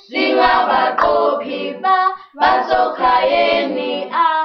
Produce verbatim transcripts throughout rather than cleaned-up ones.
singabaqophi basokhayeni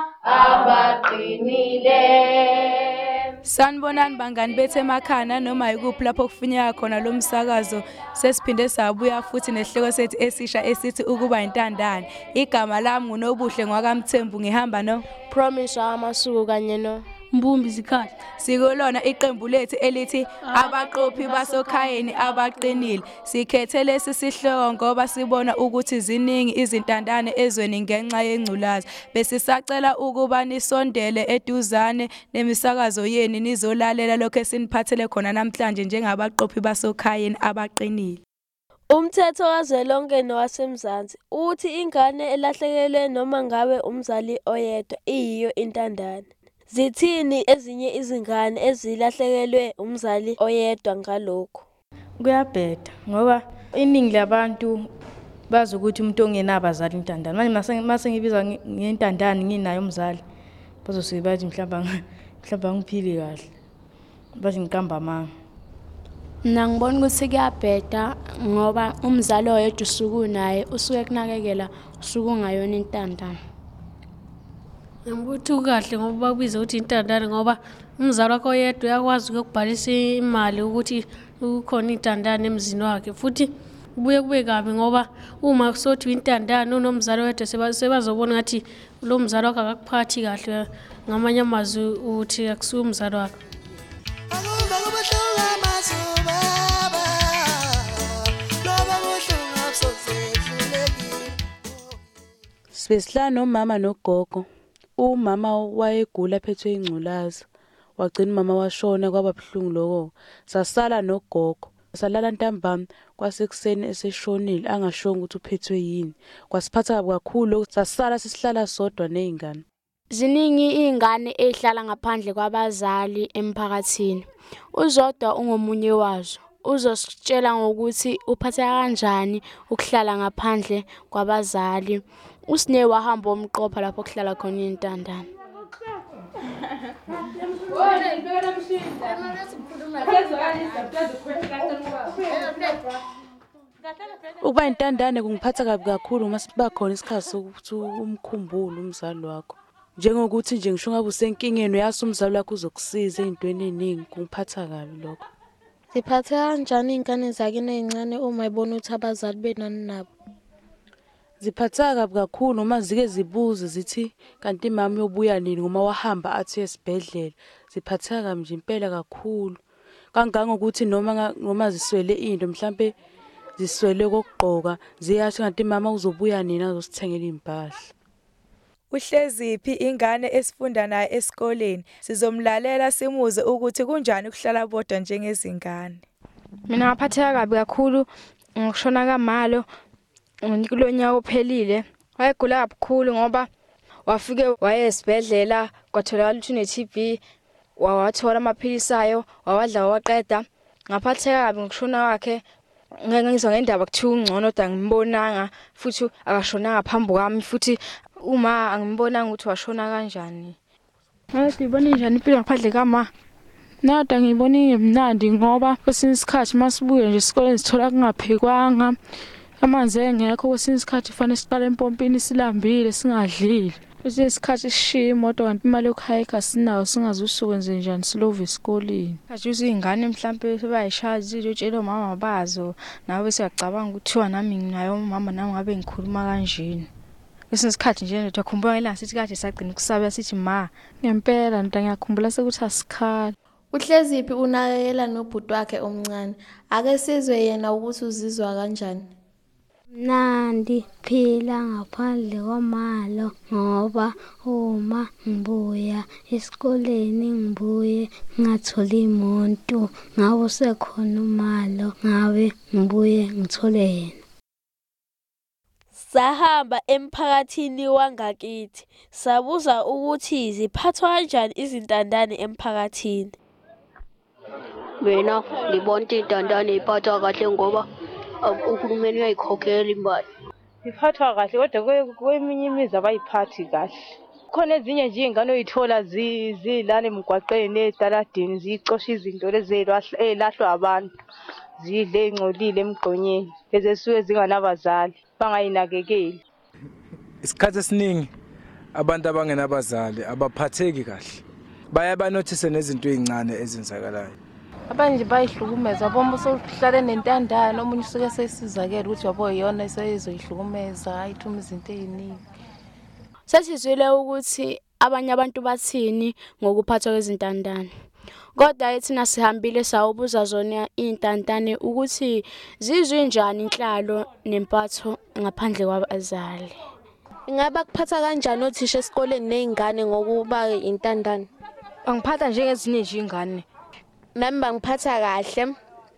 abaqinile. Sanibonani bangani bethu emakhaya noma yikuphi lapho kufinyeka khona lo msakazo. Sesiphinde sabuya futhi nesihloko sethu esisha esithi ukuba intandane. Igama lami nguNobuhle ngwakaMthembu, ngihamba no Promise Amasuku kanye no Mbumbi Zikhathi. Sikolona iqembu lethu elithi abaqophi basokhayeni abaqinile. Sikhethe lesi sihloko ngoba sibona ukuthi ziningi izintandane ezweni ngenxa yengculazi. Besisacela ukuba nisondele eduzane nemisakazo yeni nizolalela lokho esiniphathele khona namhlanje njengabaqophi basokhayeni abaqinile. Umthetho kazwelonke nowasemzansi uthi ingane elahlekelwe noma ngabe umzali oyedwa iyiyo intandane. Zithini ezinye izingane ezilahlekelwe umzali oyedwa ngalokho? Kuyabheda ngoba iningi labantu bazi ukuthi umuntu ongenabazali intandane. Manje mase ngibiza ngentandane nginayo umzali bazosibe bathi mhlamba mhlamba ngiphili kahle. Bathi ngiqamba amanga. Mina ngibona ukuthi kuyabheda ngoba umzali oyedwa usuku naye usuke kunakekela usuku ngayona intandane. Ngibuthi ukahle ngoba bakubiza ukuthi intandane ngoba umzali wakho oyedwa uyakwazi ukubhalisa imali ukuthi ukhona intandane emzini wakhe. Futhi kubuye kube kabi ngoba uma kusothi intandane unomzali oyedwa sebazobona ngathi lo mzali wakhe akakuphathi kahle, ngamanye amazwi uthi akusuka umzali wakhe. Sibesihlala nomama nogogo. Umama wayegula phethwe ingculazi. Wagcina umama washona kwaba buhlungu lokho. Sasala nogogo. Salala ntambama kwasekuseni eseshonile angashonga ukuthi uphethwe yini. Kwasiphatha kakhulu sasala sisihlala sodwa nezingane. Ziningi izingane ezihlala ngaphandle kwabazali emphakathini. Uzodwa ungomunye wazo. Uzositshela ngokuthi uphatheka kanjani ukuhlala ngaphandle kwabazali. Usine wahamba omqopha lapho kuhlala khona intandane. Ukuba intandane kungiphatha kabi kakhulu uma siba khona isikhathi sokuthi umkhumbulo umzali wakho. Njengokuthi nje ngisho ngabe usenkingeni uyase umzali wakho uzokusiza ezintweni eziningi, kungiphatha kabi lokho. Ziphatha kanjani ingane zakini ezincane uma ibona ukuthi abazali benani nabo? Ziphatha kabi kakhulu uma zike zibuze zithi kanti imama uyobuya nini uma wahamba athi esibhedlela. Ziphatha kabi nje impela kakhulu. Kangangokuthi noma noma ziswele into mhlambe ziswele kokugqoka ziyasho kanti imama uzobuya nini azosithengela impahla. Uhleziphi ingane esifunda naye esikoleni. Sizomlalela simuze ukuthi kunjani ukuhlala bodwa njengezingane. Mina ngaphatheka kabi kakhulu ngokushona kaMalo kulo nyaka ophelile. Wayegula kakhulu ngoba wafike waye esibhedlela kwatholakala ukuthi une T B, wawathola amaphilisi ayo, wawadla waqeda. Ngaphatheka kabi ngokushona kwakhe. Ngeke ngizwa ngendaba kuthiwa ungcono kodwa ngimbonanga futhi akashonanga phambi kwami futhi uma angimbonanga ukuthi washona kanjani. Ngathi ibona njani impilo ngaphandle kama. Nada ngibona ingemnandi ngoba kwesinye isikhathi masibuye nje esikoleni sithola kungaphekwanga. Amanzi engekho kwesinye isikhathi fanele siqale empompini silambile singadlile. Kwesinye isikhathi sishiya imoto kanti imali yokuhayika sinayo singazi usukwenze njani silove esikoleni. Kathi izingane mhlambe sebayishazi utshela umama bazo nawe siyacabanga ukuthiwa nami nginayo umama nami ngabe ngikhuluma kanjeni. Kwesinye isikhathi nje nje ukhumbula la sithi kade sagcina ukusaba sithi ma ngempela nta ngiyakhumbula sekuthi asikhala. Uhleziphi unakekela nobhuti wakhe omncane. Ake sizwe yena ukuthi uzizwa kanjani. Nandi phila ngaphandle kwamalo ngoba uma ngibuya esikoleni ngibuye ngathola imoto ngabe sekhona umalo ngabe ngibuye ngithole yena. Sahamba emphakathini wangakithi sabuza ukuthi ziphathwa kanjani izintandane emphakathini. Mina ngibona intandane iphathwa kahle ngoba uhulumeni uyayikhokhela imali. Iphathwa kahle kodwa kweminye imizi abayiphathi kahle. Khona ezinye nje ingane oyithola zilala emgwaqeni etaladini zicosha izinto lezi ezilahlwa abantu. zidle ey'ngcolile emgqonyeni lezi esuke zinganabazali bangayinakekeli. Isikhathi esiningi abantu abangenabazali abaphatheki kahle, baye banothise nezinto ey'ncane ezenzakalayo. Abanye bayihlukumeza bomba sokuhlale nentandane omunye usuke sesizakela ukuthi yabo yona seyizoyihlukumeza ayithuma izinto ey'ningi. Sesizwile ukuthi abanye abantu bathini ngokuphathwa kwezintandane. Kodwa thina sihambile sawubuza zona iy'ntandane ukuthi zizwe njani inhlalo nempatho ngaphandle kwabazali. Ingaba kuphatha kanjani othisha esikoleni nezingane ngokuba intandane? Bangiphatha njengezinye nje ingane. Nami bangiphatha kahle.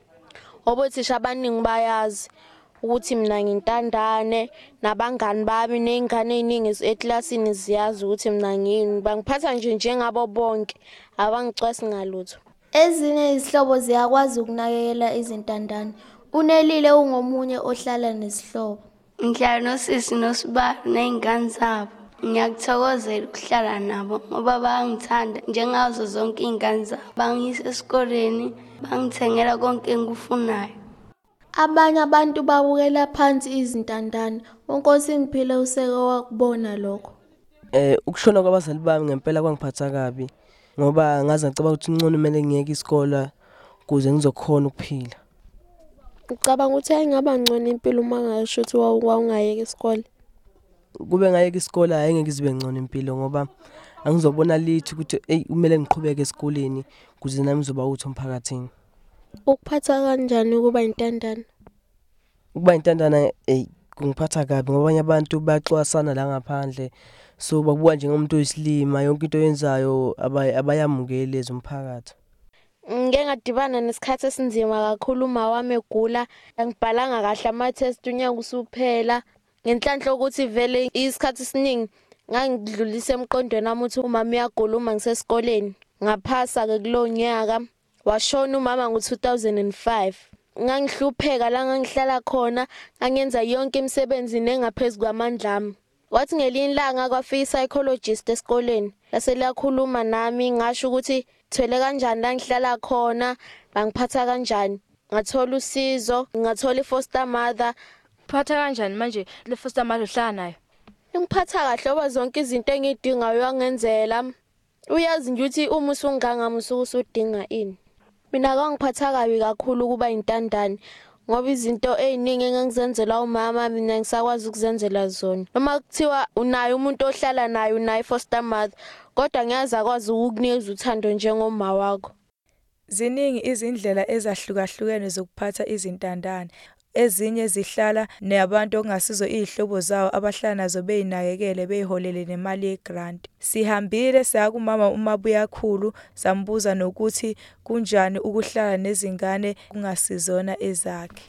Obothisha abaningi bayazi ukuthi mina ngintandane nabangani bami nezingane eziningi eklasini ziyazi ukuthi mina ngini. Bangiphatha nje njengabo bonke abangicwasi ngalutho. Ezinye izihlobo ziyakwazi ukunakekela izintandane. Unelile ungomunye ohlala nesihlobo. Ngihlala nosisi nosibaba nezingane zabo. Ngiyakuthokozela ukuhlala nabo ngoba bangithanda njengazo zonke izingane zabo. Bangisa esikoleni, bangithengela konke engikufunayo. Abanye abantu babukela phansi izintandane. Unkosi Ngiphile useke wakubona lokho. Eh ukushona kwabazali bami ngempela kwangiphatha kabi ngoba ngaze ngicabanga ukuthi ngcono kumele ngiyeke isikole ukuze ngizokhona ukuphila. Ucabanga ukuthi ayingaba ngcono impilo uma ngasho ukuthi wawungayeka isikole? Kube ngayeka isikole ayengeke izibe ngcono impilo ngoba angizobona lithi ukuthi hey kumele ngiqhubeke esikoleni ukuze nami ngizoba utho emphakathini. Ukuphatha kanjani ukuba intandane? Ukuba intandane hey kungiphatha kabi ngoba abanye abantu baxwasana la ngaphandle so bakubuka njengomuntu oyisilima yonke into yenzayo abayamukeli ezomphakathi. Ngeke ngadibana nesikhathi esinzima kakhulu uma wami egula, angibhalanga kahle ama test unyaka usuphela. Ngenhlanhla ukuthi vele isikhathi esiningi ngangidlulisa emqondweni nami ukuthi umama uyagula uma ngisesikoleni. Ngaphasa ke kulo nyaka washona umama ngo two thousand five. Ngangihlupheka la ngangihlala khona, ngangenza yonke imisebenzi nengaphezulu kwamandla ami. Wathi ngelinye ilanga kwafika psychologist esikoleni. Lase lakhuluma nami ngasho ukuthi thwele kanjani la ngihlala khona, bangiphatha kanjani. Ngathola usizo, ngathola ifoster mother. Phatha kanjani manje le foster mother uhlala nayo? Ngiphatha kahle oba zonke izinto engidingayo uyangenzela. Uyazi nje ukuthi uma usunganga musuku usudinga ini. Mina kwangiphatha kabi kakhulu kuba intandane ngoba izinto eziningi engangizenzela umama mina ngisakwazi ukuzenzela zona. Noma kuthiwa unayo umuntu ohlala naye unayo foster mother kodwa ngiyazi akwazi ukukunikeza uthando njengoma wakho. Ziningi izindlela ezahlukahlukene zokuphatha izintandane. Ezinye zihlala nabantu ongasizo izihlobo zawo abahlala nazo beyinakekele beyiholele nemali yegrant. Sihambile saya kumama uMabuyakhulu sambuza nokuthi kunjani ukuhlala nezingane kungasizona ezakhe.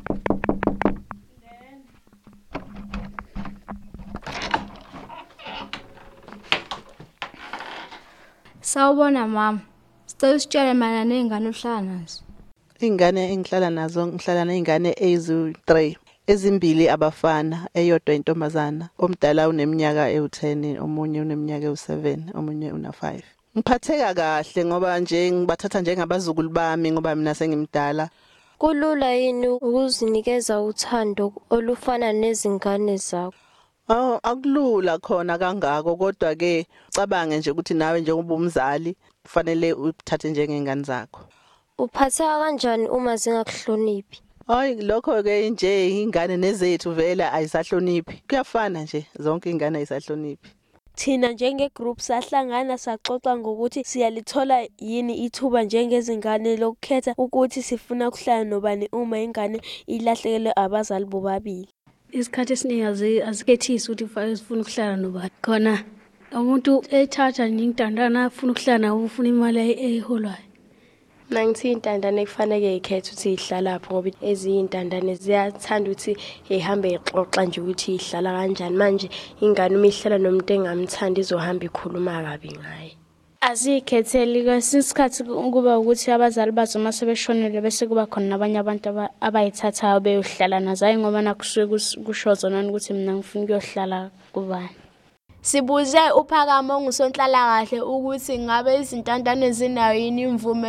Sawubona mama. Sicela usitshele mana nezingane ohlala nazo. Ingane engihlala nazo ngihlala nezingane eziwu three, ezimbili abafana, eyodwa intombazana. Omdala uneminyaka ewu ten, omunye uneminyaka ewu seven, omunye una five. Ngiphatheka kahle ngoba nje ngibathatha njengabazukulu bami ngoba mina sengimdala. Kulula yini ukuzinikeza uthando olufana nezingane zakho? Oh, akulula khona kangako kodwa ke ucabange nje ukuthi nawe njengoba umzali kufanele uthathe njengengane zakho. Uphatheka kanjani uma zingakuhloniphi? Hayi lokho ke nje ingane nezethu vela ayisahloniphi. Kuyafana nje zonke ingane ayisahloniphi. Thina njenge group sahlangana saxoxa ngokuthi siyalithola yini ithuba njengezingane lokukhetha ukuthi sifuna ukuhlala nobani uma ingane ilahlekelwe abazali bobabili. Isikhathi esiningi azikethisi ukuthi ufake sifuna ukuhlala nobani. Khona umuntu ethatha intandana afuna ukuhlala nawo ufuna imali eholwayo. Mina ngithi intandane kufanele ikhethe ukuthi ihlala lapho ngoba ezinye intandane ziyathanda ukuthi ihambe ixoxa nje ukuthi ihlala kanjani. Manje ingane uma ihlala nomuntu engamthandi izohamba ikhuluma kabi ngaye. Azikhetheli kwesikhathi kuba ukuthi abazali bazo mase beshonele bese kuba khona nabanye abantu abayithathayo beyohlala nazo hayi ngoba nakusuke kushoza nani ukuthi mina ngifuna ukuyohlala kubani. Sibuze uPhakama ongusonhlala kahle ukuthi ngabe izintandane zinayo yini imvume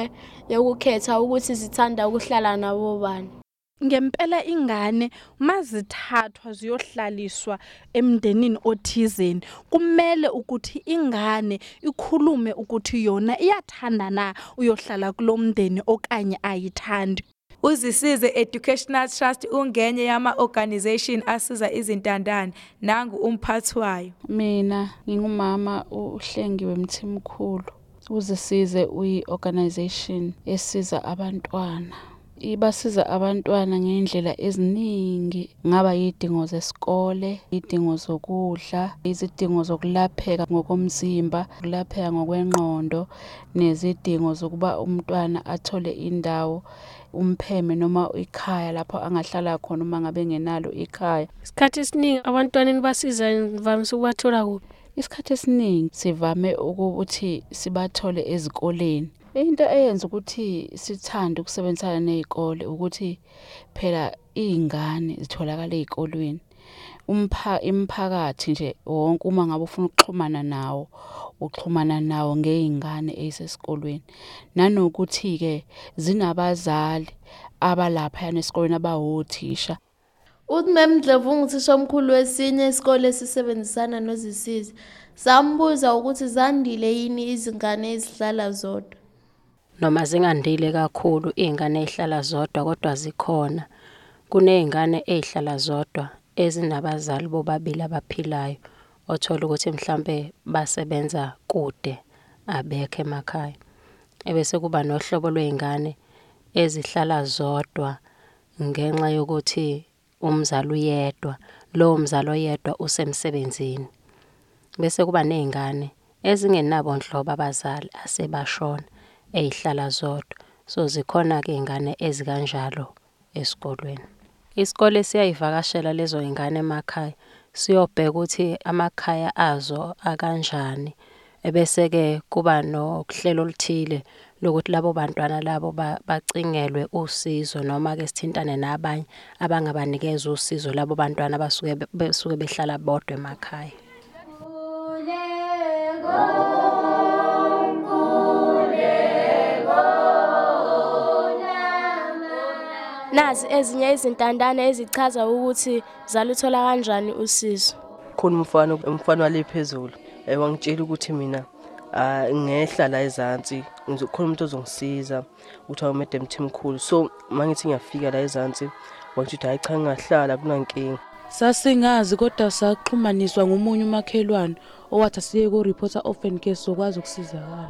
yokukhetha ukuthi zithanda ukuhlala nabo bani. Ngempela ingane mazithathwa ziyohlaliswa emndenini othizeni kumele ukuthi ingane ikhulume ukuthi yona iyathanda na uyohlala kulomndeni okanye ayithandi. Uzisize Educational Trust ungenye yama organization asiza izintandane nangu umphathi wayo. Mina ngingumama uHlengiwe Mthimkhulu. Uzisize uyi organization esiza abantwana. Ibasiza abantwana ngendlela eziningi, ngaba yidingo zesikole, idingo zokudla, izidingo zokulapheka ngokomzimba, ukulapheka ngokwengqondo, nezidingo zokuba umntwana athole indawo umpheme noma ikhaya lapho angahlala khona uma ngabe ngenalo ikhaya. Isikhathi esiningi abantwana basiza vamise ukubathola kuphi? Isikhathi esiningi sivame ukuthi sibathole ezikoleni. Into eyenza ukuthi sithande ukusebenzisana nezikole ukuthi phela izingane zitholakala ezikolweni. Umpha imphakathi nje wonke uma ngabe ufuna ukuxhumana nawo, uxhumana nawo ngezingane ezisesikolweni. Nanokuthi ke zinabazali abalapha esikolweni abawothisha. Uthi memndlevu nguthisha omkhulu wesinye isikole sisebenzisana noZisize. Sambuza ukuthi zandile yini izingane ezihlala zodwa. Noma zingandile kakhulu izingane ezihlala zodwa kodwa zikhona. Kunezingane ezihlala zodwa ezinabazali bobabili abaphilayo othola ukuthi mhlambe basebenza kude abekho emakhaya. Ebese kuba nohlobo lwezingane ezihlala zodwa ngenxa yokuthi umzali uyedwa, lo mzali oyedwa usemsebenzini. Bese kuba nezingane ezingenabo nhlobo abazali asebashona ezihlala zodwa. So zikhona ke izingane ezikanjalo esikolweni. Isikole siyayivakashela lezo izingane emakhaya, siyobheka ukuthi amakhaya azo akanjani. Ebese ke kuba nokuhlelo oluthile lokuthi labo bantwana labo bacingelwe usizo noma ke sithintane nabanye abangabanikeza usizo labo bantwana basuke besuke behlala bodwa emakhaya. Nazi ezinye izintandane ezichaza ukuthi zaluthola kanjani usizo. Khona umfana umfana walephezulu ewangitshela ukuthi mina ngehla la ezantsi ngizokhona umuntu ozongisiza ukuthi awumede Mthimkhulu. So mangithi ngiyafika la ezantsi wangithi hayi cha ngahlala kunankinga. Sasingazi kodwa saxhumaniswa ngomunye umakhelwane owathi siye ku reporter orphan care sokwazi ukusizakala.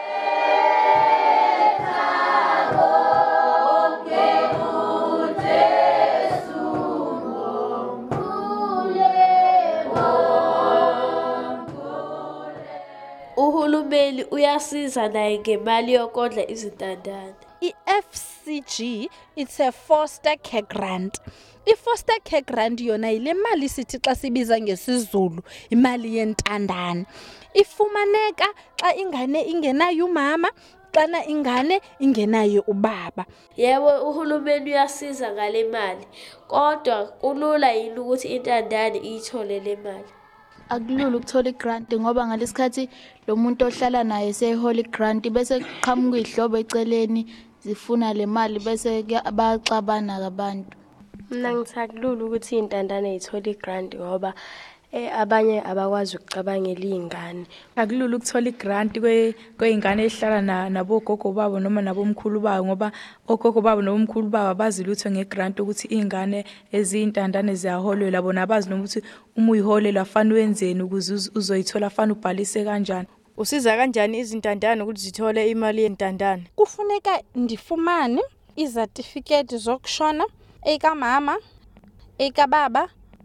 Uhulumeni uyasiza naye ngemali yokondla izintandane. I-F C G it's a foster care grant. I-foster care grant yona ile mali sithi xa sibiza ngesizulu imali yentandane. Ifumaneka xa ingane ingenayo umama, xana ingane ingenayo ubaba. Yebo uhulumeni uyasiza ngale mali, kodwa kulula yini ukuthi intandane iyithole le mali? Akulula ukuthola igrant ngoba ngalesikhathi lo muntu ohlala naye sehola igrant bese qhamuka ihlobo eceleni zifuna le mali bese bayaxabana abantu. Mina ngithakulula ukuthi intandane ithola igrant ngoba eh abanye abakwazi ukucabangela izingane. Akulula ukuthola igrant kwe kweingane ezihlala nabogogo babo noma nabomkhulu babo ngoba ogogo babo nobomkhulu babo bazilutho ngegrant ukuthi izingane ezintandane ziyaholelwa bona abazi noma ukuthi uma uyiholela afana wenzeni ukuze uzoyithola afana ubhalise kanjani. Usiza kanjani izintandane ukuthi zithole imali yentandane? Kufuneka ndifumane izertificate zokushona eka mama, eka baba,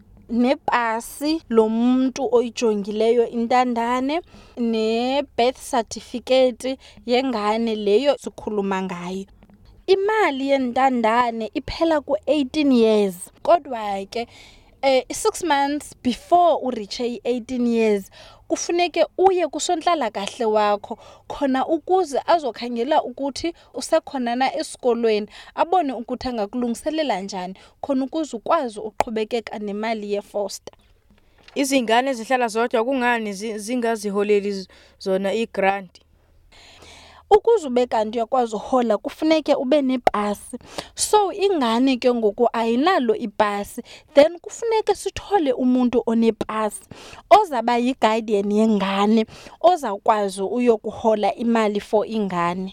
nepasi lo muntu oyijongileyo intandane, ne birth certificate yengane leyo sikhuluma ngayo. Imali yentandane iphela ku eighteen years kodwa ke eh six months before u reach eighteen years kufuneke uye kusonhlala kahle wakho khona ukuze azokhangela ukuthi usekhona na esikolweni abone ukuthi angakulungiselela njani khona ukuze ukwazi uqhubekeka nemali ye foster. Izingane ezihlala zodwa kungani zingaziholeli zona igrant? ukuze ube kanti uyakwazi uhola kufuneke ube nepasi. So ingane ke ngoku ayinalo ipasi, then kufuneke sithole umuntu onepasi ozaba yi-guardian yengane ozakwazi uyokuhola imali for ingane.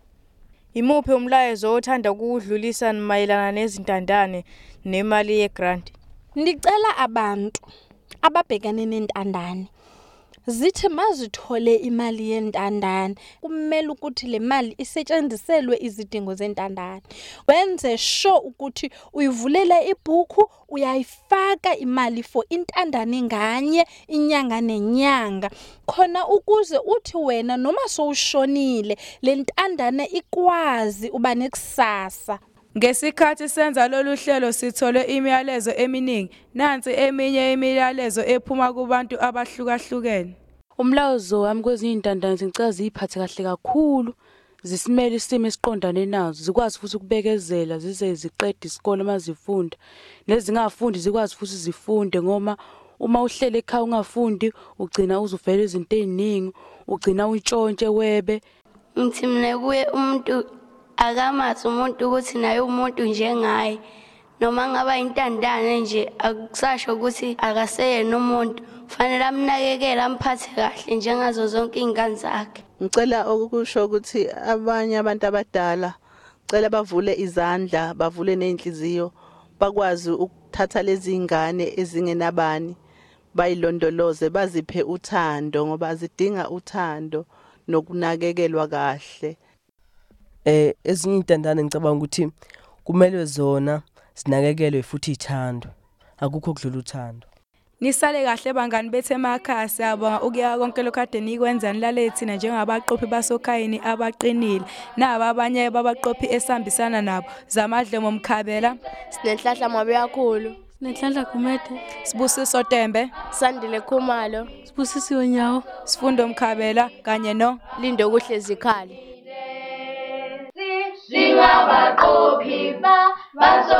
Imuphi umlayezo othanda ukuwudlulisa mayelana nezintandane nemali yegrant? Ndicela abantu ababhekane nentandane zithi mazithole imali yentandane kumele ukuthi le mali isetshenziselwe izidingo zentandane. Wenze sure ukuthi uyivulela ibhuku, uyayifaka imali for intandane nganye inyanga nenyanga, khona ukuze uthi wena noma sowushonile le ntandane ikwazi uba nekusasa. Ngesikhathi senza lolu hlelo sithole imiyalezo eminingi. Nansi eminye imiyalezo ephuma kubantu abahlukahlukene. Umlayezo wami kwezinye intandane ngicela ziphathe kahle kakhulu, zisimele isimo esiqondane nazo, zikwazi futhi ukubekezela zize ziqede isikole mazifunda. Nezingafundi zikwazi futhi zifunde ngoma uma uhlele ekhaya ungafundi ugcina uzuvela izinto eziningi, ugcina untshontshe webe. Ngithi mina kuye umuntu akamazi umuntu ukuthi naye umuntu njengaye, noma ngaba intandane nje akusasho ukuthi akaseyena umuntu, fanele amnakekele amphathe kahle njengazo zonke izingane zakhe. Ngicela ukusho ukuthi abanye abantu abadala cela bavule izandla, bavule nenhliziyo, bakwazi ukuthatha lezi ingane ezingenabani bayilondoloze, baziphe uthando ngoba zidinga uthando nokunakekelwa kahle. Eh ezinye intandane ngicabanga ukuthi kumele zona sinakekelwe futhi ithando, akukho kudlula uthando. Nisale kahle bangani bethu emakhaya, siyabonga ukuya konke lokade nikwenza nilale thina njengabaqophi basokhayini abaqinile, naba abanye babaqophi esambisana nabo. Zamadlemo Mkhabela, Sinenhlahla Mabeyakhulu, Sinenhlanhla Gumede, Sibusiso Tembe, Sandile Khumalo, Sibusisiwe Nyawo, Sifundo Mkhabela kanye no Lindo Kuhlezikhali. Singabaqophi ba baso